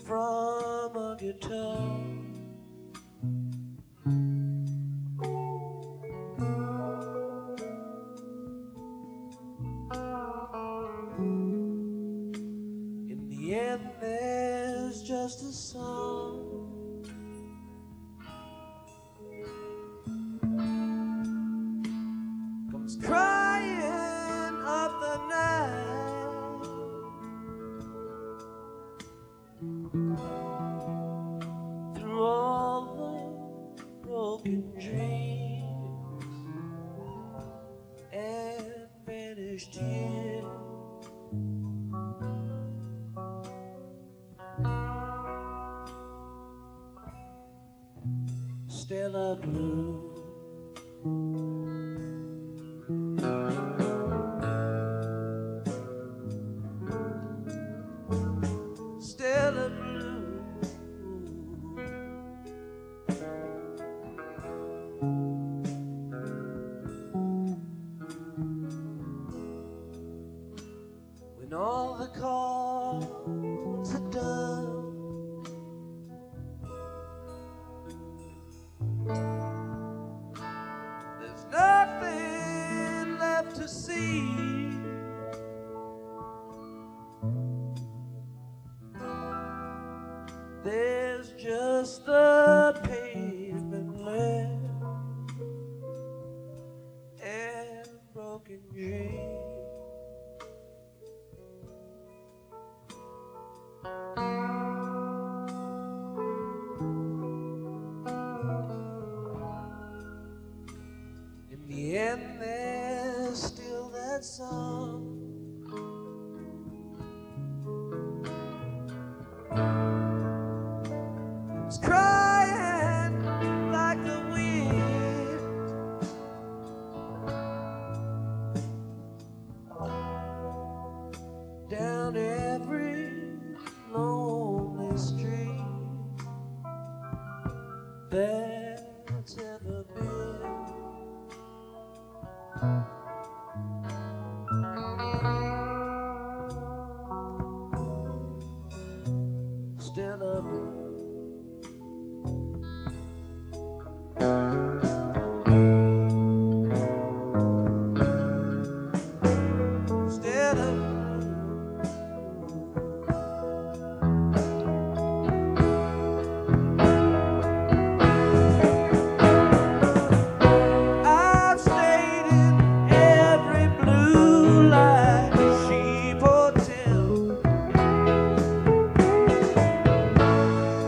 from a guitar. In the end, there's just a song. Comes crying up the night, through all the broken dreams and vanished tears. Stella Blue. Stella Blue. When all the cards are done, there's nothing left to see. There's just the pavement left and broken dreams. In the end, there's still that song. It's crying like the wind, down every lonely street that's ever been. Stella Blue. Stella I've stayed in every blue light sheep hotel.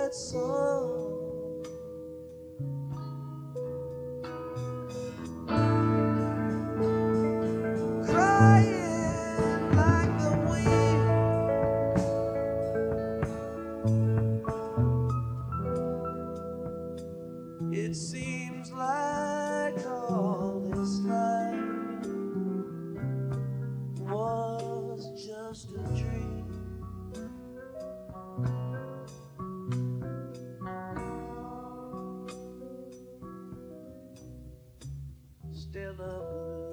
that song. Crying like the wind. It seems like all this life was just a dream. Still a blue.